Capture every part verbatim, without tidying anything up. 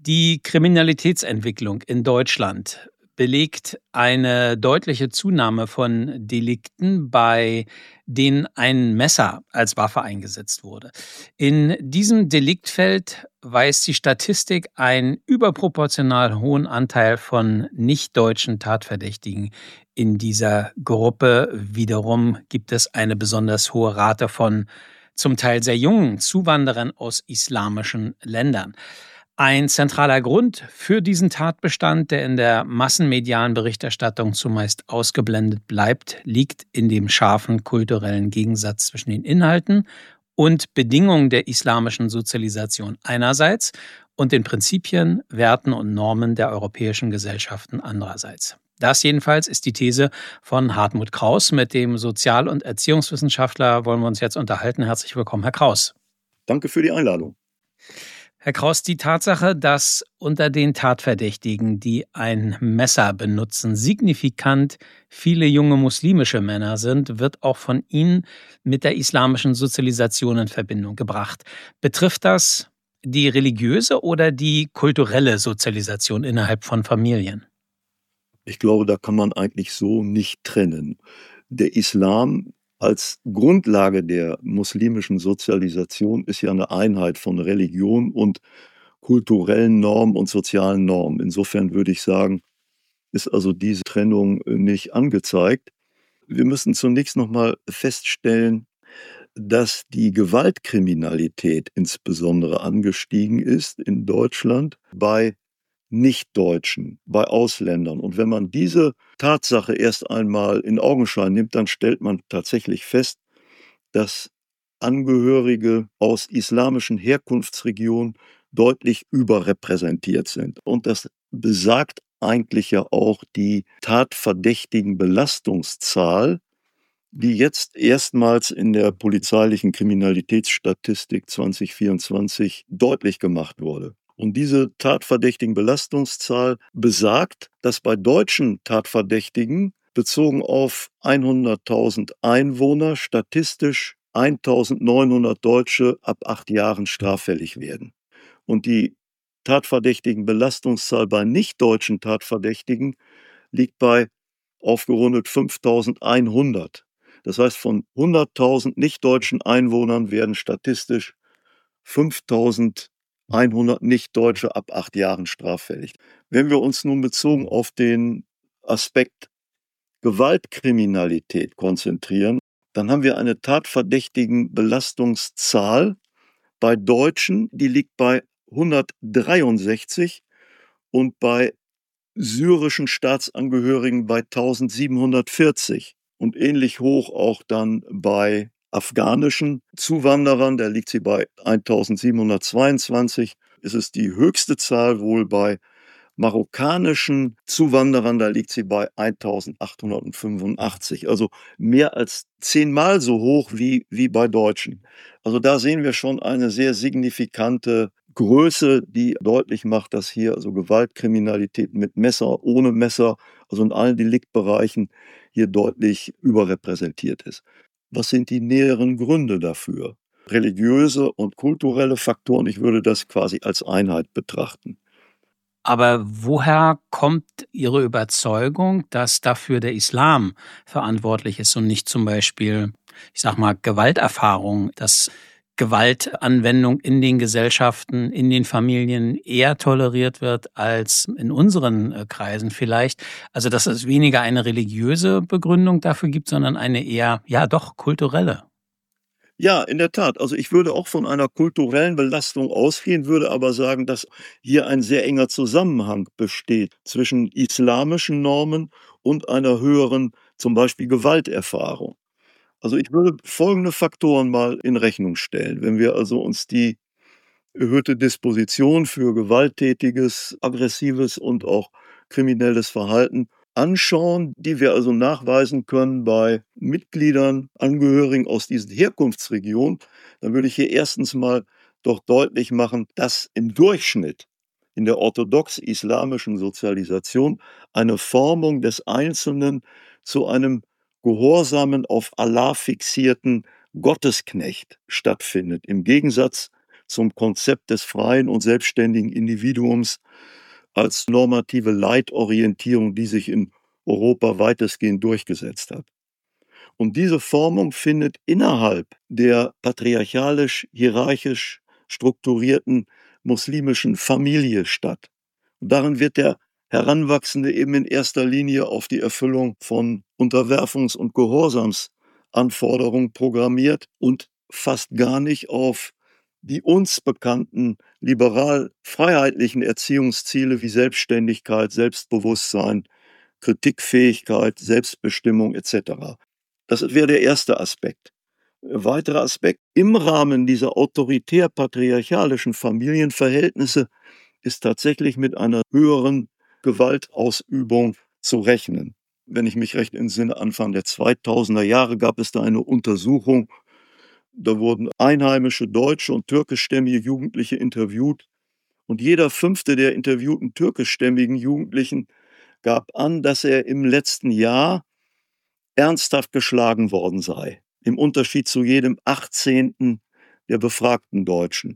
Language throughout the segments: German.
Die Kriminalitätsentwicklung in Deutschland belegt eine deutliche Zunahme von Delikten, bei denen ein Messer als Waffe eingesetzt wurde. In diesem Deliktfeld weist die Statistik einen überproportional hohen Anteil von nichtdeutschen Tatverdächtigen in dieser Gruppe. Wiederum gibt es eine besonders hohe Rate von zum Teil sehr jungen Zuwanderern aus islamischen Ländern. Ein zentraler Grund für diesen Tatbestand, der in der massenmedialen Berichterstattung zumeist ausgeblendet bleibt, liegt in dem scharfen kulturellen Gegensatz zwischen den Inhalten und Bedingungen der islamischen Sozialisation einerseits und den Prinzipien, Werten und Normen der europäischen Gesellschaften andererseits. Das jedenfalls ist die These von Hartmut Kraus. Mit dem Sozial- und Erziehungswissenschaftler wollen wir uns jetzt unterhalten. Herzlich willkommen, Herr Kraus. Danke für die Einladung. Herr Kraus, die Tatsache, dass unter den Tatverdächtigen, die ein Messer benutzen, signifikant viele junge muslimische Männer sind, wird auch von Ihnen mit der islamischen Sozialisation in Verbindung gebracht. Betrifft das die religiöse oder die kulturelle Sozialisation innerhalb von Familien? Ich glaube, da kann man eigentlich so nicht trennen. Der Islam als Grundlage der muslimischen Sozialisation ist ja eine Einheit von Religion und kulturellen Normen und sozialen Normen. Insofern würde ich sagen, ist also diese Trennung nicht angezeigt. Wir müssen zunächst noch mal feststellen, dass die Gewaltkriminalität insbesondere angestiegen ist in Deutschland bei Nichtdeutschen, bei Ausländern. Und wenn man diese Tatsache erst einmal in Augenschein nimmt, dann stellt man tatsächlich fest, dass Angehörige aus islamischen Herkunftsregionen deutlich überrepräsentiert sind. Und das besagt eigentlich ja auch die tatverdächtigen Belastungszahl, die jetzt erstmals in der polizeilichen Kriminalitätsstatistik zwanzig vierundzwanzig deutlich gemacht wurde. Und diese tatverdächtigen Belastungszahl besagt, dass bei deutschen Tatverdächtigen bezogen auf hunderttausend Einwohner statistisch eintausendneunhundert Deutsche ab acht Jahren straffällig werden. Und die tatverdächtigen Belastungszahl bei nichtdeutschen Tatverdächtigen liegt bei aufgerundet fünftausendeinhundert. Das heißt, von hunderttausend nichtdeutschen Einwohnern werden statistisch fünftausendeinhundert Nichtdeutsche ab acht Jahren straffällig. Wenn wir uns nun bezogen auf den Aspekt Gewaltkriminalität konzentrieren, dann haben wir eine tatverdächtigen Belastungszahl bei Deutschen, die liegt bei hundertdreiundsechzig und bei syrischen Staatsangehörigen bei eintausendsiebenhundertvierzig und ähnlich hoch auch dann bei afghanischen Zuwanderern, da liegt sie bei eintausendsiebenhundertzweiundzwanzig, ist es die höchste Zahl wohl bei marokkanischen Zuwanderern, da liegt sie bei eintausendachthundertfünfundachtzig, also mehr als zehnmal so hoch wie, wie bei Deutschen. Also da sehen wir schon eine sehr signifikante Größe, die deutlich macht, dass hier also Gewaltkriminalität mit Messer, ohne Messer, also in allen Deliktbereichen hier deutlich überrepräsentiert ist. Was sind die näheren Gründe dafür? Religiöse und kulturelle Faktoren, ich würde das quasi als Einheit betrachten. Aber woher kommt Ihre Überzeugung, dass dafür der Islam verantwortlich ist und nicht zum Beispiel, ich sag mal, Gewalterfahrung, dass Gewaltanwendung in den Gesellschaften, in den Familien eher toleriert wird als in unseren Kreisen vielleicht? Also, dass es weniger eine religiöse Begründung dafür gibt, sondern eine eher, ja doch, kulturelle. Ja, in der Tat. Also ich würde auch von einer kulturellen Belastung ausgehen, würde aber sagen, dass hier ein sehr enger Zusammenhang besteht zwischen islamischen Normen und einer höheren, zum Beispiel Gewalterfahrung. Also ich würde folgende Faktoren mal in Rechnung stellen. Wenn wir also uns die erhöhte Disposition für gewalttätiges, aggressives und auch kriminelles Verhalten anschauen, die wir also nachweisen können bei Mitgliedern, Angehörigen aus diesen Herkunftsregionen, dann würde ich hier erstens mal doch deutlich machen, dass im Durchschnitt in der orthodox-islamischen Sozialisation eine Formung des Einzelnen zu einem gehorsamen, auf Allah fixierten Gottesknecht stattfindet, im Gegensatz zum Konzept des freien und selbstständigen Individuums als normative Leitorientierung, die sich in Europa weitestgehend durchgesetzt hat. Und diese Formung findet innerhalb der patriarchalisch-hierarchisch strukturierten muslimischen Familie statt. Und darin wird der Heranwachsende eben in erster Linie auf die Erfüllung von Unterwerfungs- und Gehorsamsanforderungen programmiert und fast gar nicht auf die uns bekannten liberal-freiheitlichen Erziehungsziele wie Selbstständigkeit, Selbstbewusstsein, Kritikfähigkeit, Selbstbestimmung et cetera. Das wäre der erste Aspekt. Ein weiterer Aspekt: Im Rahmen dieser autoritär-patriarchalischen Familienverhältnisse ist tatsächlich mit einer höheren Gewaltausübung zu rechnen. Wenn ich mich recht entsinne, Anfang der zweitausender Jahre gab es da eine Untersuchung. Da wurden einheimische deutsche und türkischstämmige Jugendliche interviewt. Und jeder fünfte der interviewten türkischstämmigen Jugendlichen gab an, dass er im letzten Jahr ernsthaft geschlagen worden sei. Im Unterschied zu jedem achtzehnten der befragten Deutschen.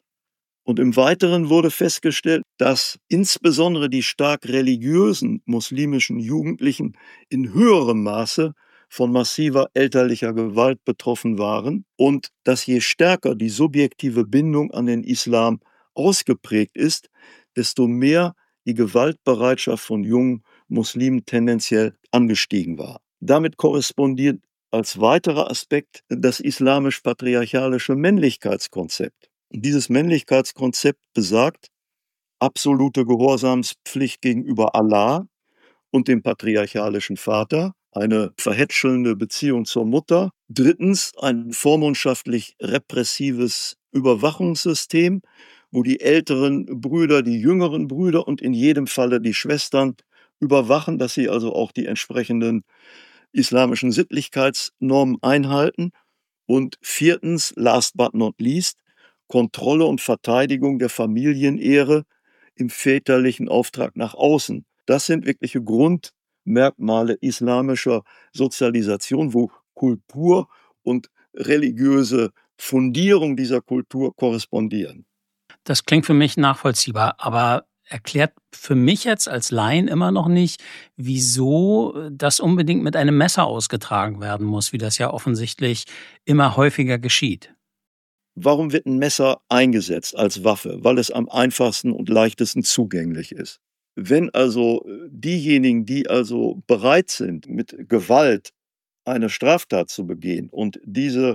Und im Weiteren wurde festgestellt, dass insbesondere die stark religiösen muslimischen Jugendlichen in höherem Maße von massiver elterlicher Gewalt betroffen waren und dass je stärker die subjektive Bindung an den Islam ausgeprägt ist, desto mehr die Gewaltbereitschaft von jungen Muslimen tendenziell angestiegen war. Damit korrespondiert als weiterer Aspekt das islamisch-patriarchalische Männlichkeitskonzept. Und dieses Männlichkeitskonzept besagt absolute Gehorsamspflicht gegenüber Allah und dem patriarchalischen Vater, eine verhätschelnde Beziehung zur Mutter. Drittens ein vormundschaftlich repressives Überwachungssystem, wo die älteren Brüder die jüngeren Brüder und in jedem Falle die Schwestern überwachen, dass sie also auch die entsprechenden islamischen Sittlichkeitsnormen einhalten. Und viertens, last but not least, Kontrolle und Verteidigung der Familienehre im väterlichen Auftrag nach außen. Das sind wirkliche Grundmerkmale islamischer Sozialisation, wo Kultur und religiöse Fundierung dieser Kultur korrespondieren. Das klingt für mich nachvollziehbar, aber erklärt für mich jetzt als Laien immer noch nicht, wieso das unbedingt mit einem Messer ausgetragen werden muss, wie das ja offensichtlich immer häufiger geschieht. Warum wird ein Messer eingesetzt als Waffe? Weil es am einfachsten und leichtesten zugänglich ist. Wenn also diejenigen, die also bereit sind, mit Gewalt eine Straftat zu begehen und diese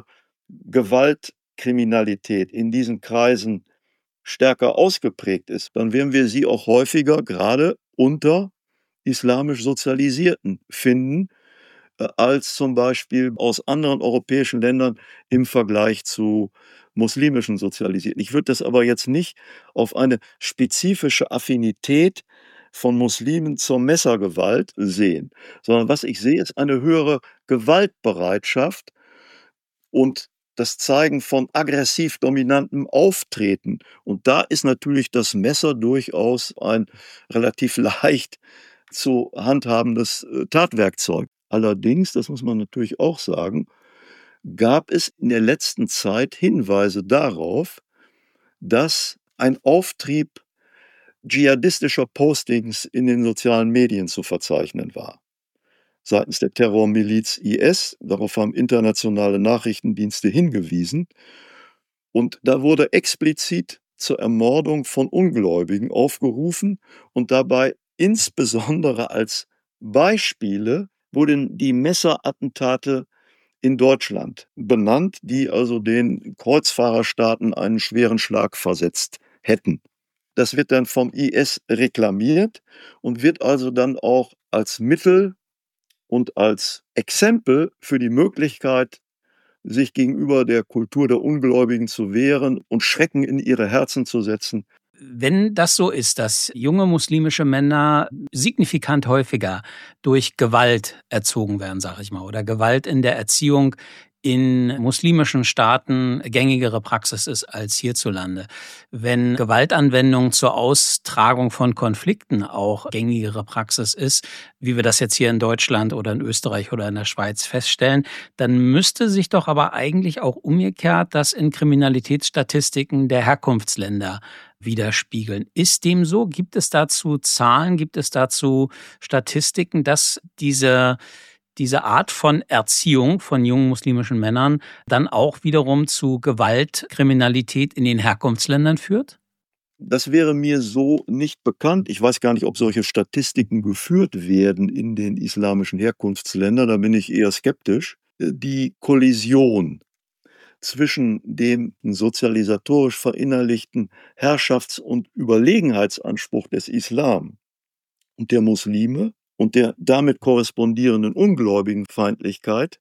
Gewaltkriminalität in diesen Kreisen stärker ausgeprägt ist, dann werden wir sie auch häufiger gerade unter islamisch Sozialisierten finden, als zum Beispiel aus anderen europäischen Ländern im Vergleich zu muslimischen Sozialisierten. Ich würde das aber jetzt nicht auf eine spezifische Affinität von Muslimen zur Messergewalt sehen, sondern was ich sehe, ist eine höhere Gewaltbereitschaft und das Zeigen von aggressiv dominantem Auftreten. Und da ist natürlich das Messer durchaus ein relativ leicht zu handhabendes Tatwerkzeug. Allerdings, das muss man natürlich auch sagen, gab es in der letzten Zeit Hinweise darauf, dass ein Auftrieb dschihadistischer Postings in den sozialen Medien zu verzeichnen war. Seitens der Terrormiliz I S, darauf haben internationale Nachrichtendienste hingewiesen. Und da wurde explizit zur Ermordung von Ungläubigen aufgerufen und dabei insbesondere als Beispiele wurden die Messerattentate in Deutschland benannt, die also den Kreuzfahrerstaaten einen schweren Schlag versetzt hätten. Das wird dann vom I S reklamiert und wird also dann auch als Mittel und als Exempel für die Möglichkeit, sich gegenüber der Kultur der Ungläubigen zu wehren und Schrecken in ihre Herzen zu setzen. Wenn das so ist, dass junge muslimische Männer signifikant häufiger durch Gewalt erzogen werden, sag ich mal, oder Gewalt in der Erziehung in muslimischen Staaten gängigere Praxis ist als hierzulande. Wenn Gewaltanwendung zur Austragung von Konflikten auch gängigere Praxis ist, wie wir das jetzt hier in Deutschland oder in Österreich oder in der Schweiz feststellen, dann müsste sich doch aber eigentlich auch umgekehrt das in Kriminalitätsstatistiken der Herkunftsländer widerspiegeln. Ist dem so? Gibt es dazu Zahlen, gibt es dazu Statistiken, dass diese diese Art von Erziehung von jungen muslimischen Männern dann auch wiederum zu Gewaltkriminalität in den Herkunftsländern führt? Das wäre mir so nicht bekannt. Ich weiß gar nicht, ob solche Statistiken geführt werden in den islamischen Herkunftsländern. Da bin ich eher skeptisch. Die Kollision zwischen dem sozialisatorisch verinnerlichten Herrschafts- und Überlegenheitsanspruch des Islam und der Muslime und der damit korrespondierenden Ungläubigenfeindlichkeit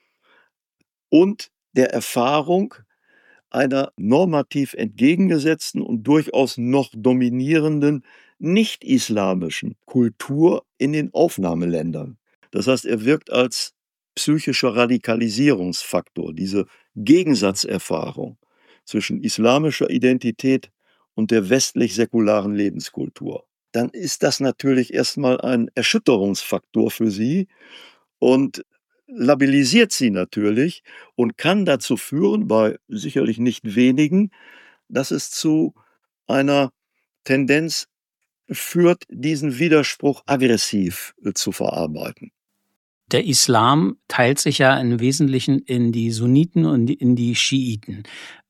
und der Erfahrung einer normativ entgegengesetzten und durchaus noch dominierenden nicht-islamischen Kultur in den Aufnahmeländern. Das heißt, er wirkt als psychischer Radikalisierungsfaktor, diese Gegensatzerfahrung zwischen islamischer Identität und der westlich-säkularen Lebenskultur. Dann ist das natürlich erstmal ein Erschütterungsfaktor für sie und labilisiert sie natürlich und kann dazu führen, bei sicherlich nicht wenigen, dass es zu einer Tendenz führt, diesen Widerspruch aggressiv zu verarbeiten. Der Islam teilt sich ja im Wesentlichen in die Sunniten und in die Schiiten.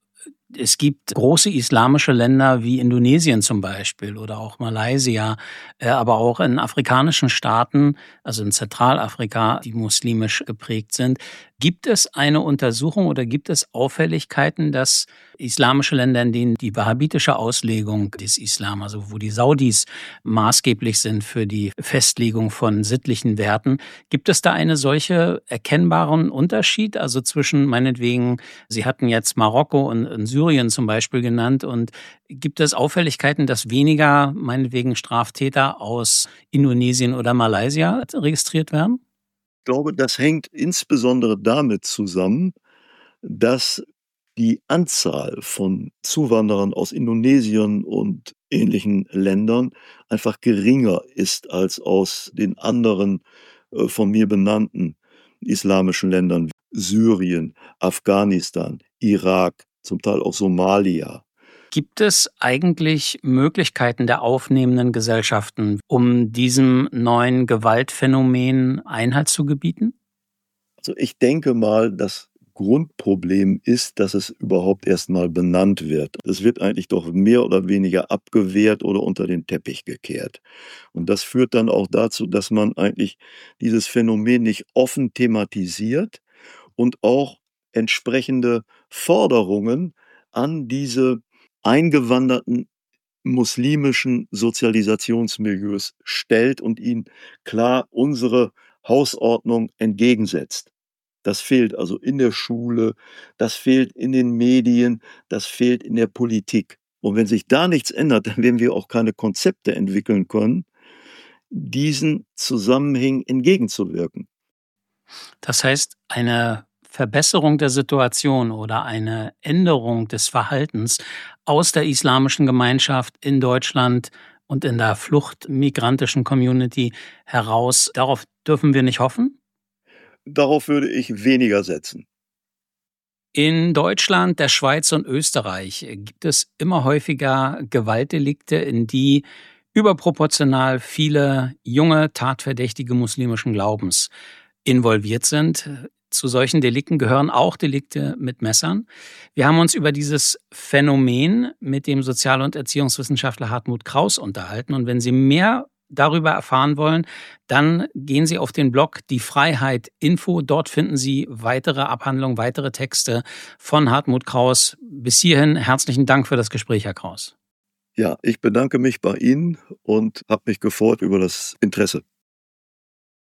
Es gibt große islamische Länder wie Indonesien zum Beispiel oder auch Malaysia, aber auch in afrikanischen Staaten, also in Zentralafrika, die muslimisch geprägt sind. Gibt es eine Untersuchung oder gibt es Auffälligkeiten, dass islamische Länder, in denen die wahhabitische Auslegung des Islam, also wo die Saudis maßgeblich sind für die Festlegung von sittlichen Werten, gibt es da einen solche erkennbaren Unterschied? Also zwischen meinetwegen, Sie hatten jetzt Marokko und, und Syrien zum Beispiel genannt, und gibt es Auffälligkeiten, dass weniger meinetwegen Straftäter aus Indonesien oder Malaysia registriert werden? Ich glaube, das hängt insbesondere damit zusammen, dass die Anzahl von Zuwanderern aus Indonesien und ähnlichen Ländern einfach geringer ist als aus den anderen äh, von mir benannten islamischen Ländern, Syrien, Afghanistan, Irak, zum Teil auch Somalia. Gibt es eigentlich Möglichkeiten der aufnehmenden Gesellschaften, um diesem neuen Gewaltphänomen Einhalt zu gebieten? Also ich denke mal, das Grundproblem ist, dass es überhaupt erst mal benannt wird. Es wird eigentlich doch mehr oder weniger abgewehrt oder unter den Teppich gekehrt. Und das führt dann auch dazu, dass man eigentlich dieses Phänomen nicht offen thematisiert und auch entsprechende Forderungen an diese eingewanderten muslimischen Sozialisationsmilieus stellt und ihnen klar unsere Hausordnung entgegensetzt. Das fehlt also in der Schule, das fehlt in den Medien, das fehlt in der Politik. Und wenn sich da nichts ändert, dann werden wir auch keine Konzepte entwickeln können, diesen Zusammenhängen entgegenzuwirken. Das heißt, eine Verbesserung der Situation oder eine Änderung des Verhaltens aus der islamischen Gemeinschaft in Deutschland und in der fluchtmigrantischen Community heraus, darauf dürfen wir nicht hoffen? Darauf würde ich weniger setzen. In Deutschland, der Schweiz und Österreich gibt es immer häufiger Gewaltdelikte, in die überproportional viele junge, tatverdächtige muslimischen Glaubens involviert sind. Zu solchen Delikten gehören auch Delikte mit Messern. Wir haben uns über dieses Phänomen mit dem Sozial- und Erziehungswissenschaftler Hartmut Kraus unterhalten. Und wenn Sie mehr darüber erfahren wollen, dann gehen Sie auf den Blog Die Freiheit Info. Dort finden Sie weitere Abhandlungen, weitere Texte von Hartmut Kraus. Bis hierhin herzlichen Dank für das Gespräch, Herr Kraus. Ja, ich bedanke mich bei Ihnen und habe mich gefreut über das Interesse.